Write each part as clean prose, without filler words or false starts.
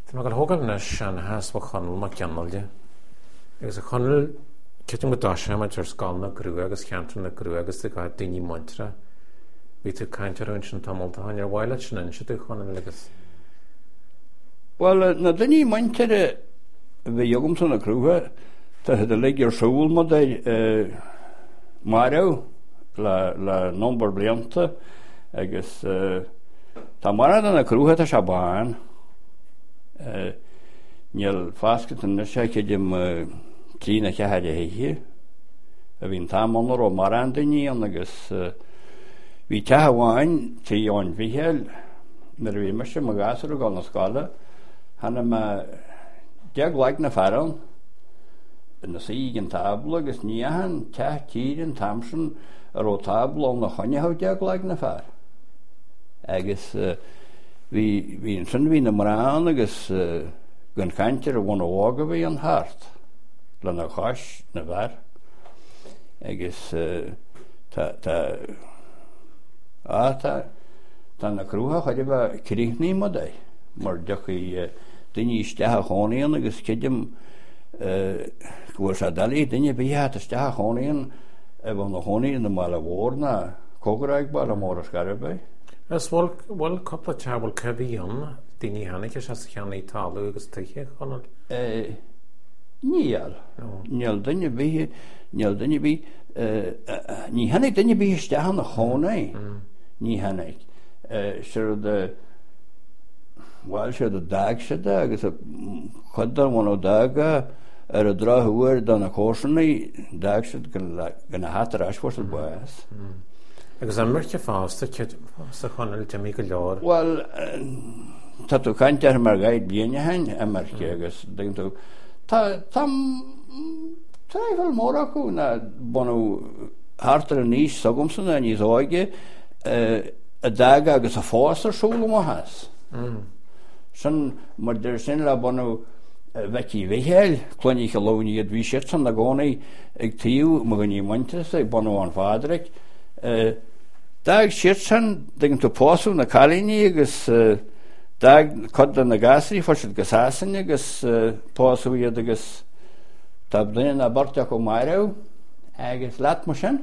Tá má go thógan an hasfa chonal má ceannailde. Agus a chonal ceatain go dáise má tar scáilna grú agus cheantar na grú agus tá gaid daoine montra. Bhí tú caiintear an sin tamálta hain ar bhhaile sin an si tú chonal agus. Well, na daoine montere bhí jogamsa na grúthe tá head a leigh ar siúil mo marú le nómbar blianta agus tá marad na grúthe tá se bán níl fáscat na sé ceidim trína cehead a héiche a bhín támanar ó marán daoine agus bhí tehamháin tríáin bhíhéil mar bhí mar sem a gasar gáil na scála hanna ma deag leag na fearán na saí an tabla agus níhan te tír an tamsin ar ó tabla na chonneha deag leag na fear agus hí sin hí na marán agus gan cantir a bhna óga bhí an háart le na cháis na bhar agus tá na crútha chuidir bh críithnaí mo é mar dechaí duine istethe chánaíon agus ceidim go se dalí duine bhíthe istethe chánaíon a bh na chánaí na mála bhórna cógraigh bail mór a scarbe. As bhil coppla tebal cebhíon daoine hanig se cheannaí talú agus tuiche chonal? Níl. Níl duine bhí ní hanig duine bhí istethe na chánaí ní hanig. Bhil sé a dag se agus chudar bhna daga ar a dráthúir don na cósannaí dag se gan na hátar eisfuir buas. Agus an mirce fásta sa chonal de mí go leor? Well, tá tú caiintear mar gaid bliana hain a marce agus tú Táhfuil mór acu na bunú hátar a níos sagumsan a níos áige a daga agus a fásar súla mo has. Sin mar der sin le bunú bheici bhíhéil cloinnig a lóní a bhí sé san na gcónaí ag tíú mo gan ní muintes ag bunú an fádric. Dag siad san dagin tú pósú na chalíní agus dag cod na gasaí fórsid go sásan agus pósú iad agus tab duine na barteach ó mairú agus leat mar sin.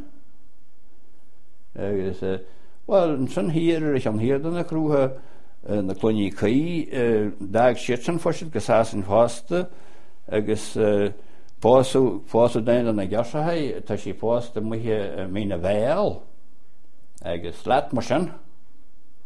Agus well san hir is an hirdan na crútha na cloinní caí dag siad san fórsid go sásan fásta agus pósú daine na gasathe tá sí pósta muthe mí na bhéal agus leat mar sin.